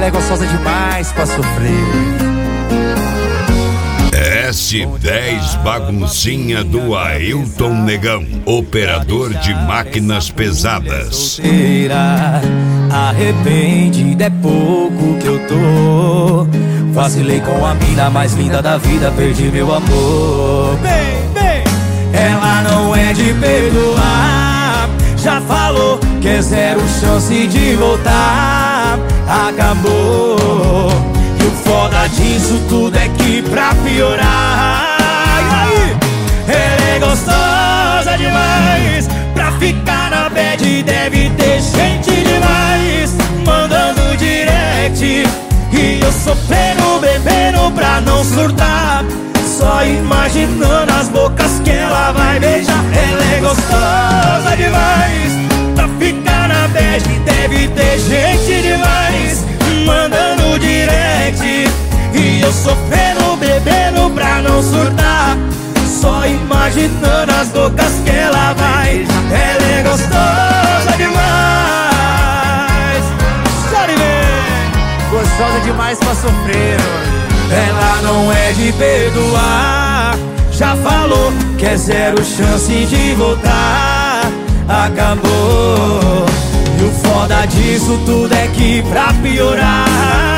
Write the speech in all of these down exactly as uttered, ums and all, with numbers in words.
Ela é gostosa demais pra sofrer. S dez Baguncinha do Ailton Negão, operador de máquinas pesadas. Arrependido é pouco que eu tô. Vacilei com a mina mais linda da vida, perdi meu amor. Bem, bem, ela não é de perdoar. Já falou que é zero chance de voltar. Acabou. E o foda disso tudo é que pra piorar, e aí? Ela é gostosa demais pra ficar na bad. Deve ter gente demais mandando direct, e eu sofrendo, bebendo pra não surtar. Só imaginando as bocas que ela vai beijar. Ela é gostosa demais pra ficar na bad. Deve ter gente demais mandando direct, e eu sofrendo, bebendo pra não surtar. Só imaginando as bocas que ela vai. Ela é gostosa demais. Só de ver. Gostosa demais pra sofrer. Ela não é de perdoar. Já falou que é zero chance de voltar. Acabou. E o foda disso tudo é que pra piorar,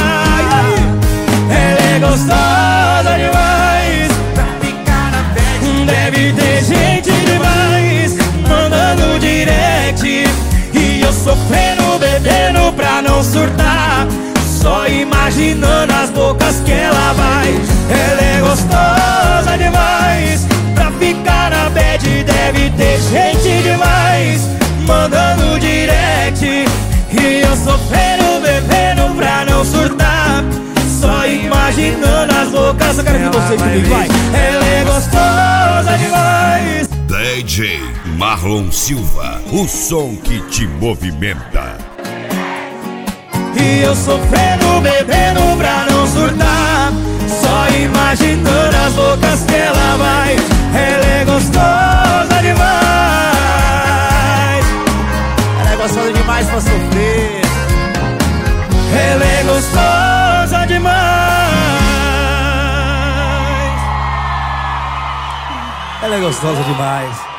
ela é gostosa demais pra ficar na bad. Deve ter gente demais mandando direct, e eu sofrendo, bebendo pra não surtar. Só imaginando as bocas que ela vai. Ela é gostosa demais pra ficar na bad. Deve ter gente demais mandando direct, e eu sofrendo, bebendo pra não surtar. Só imaginando as bocas. Eu quero ver vocês comigo, vai. Ela é gostosa demais. D J Marlon Silva, o som que te movimenta. E eu sofrendo, bebendo pra não surtar. Só imaginando as bocas que ela vai. Ela é gostosa demais. Ela é gostosa demais pra sofrer. Ela é gostosa demais. Ela é gostosa demais.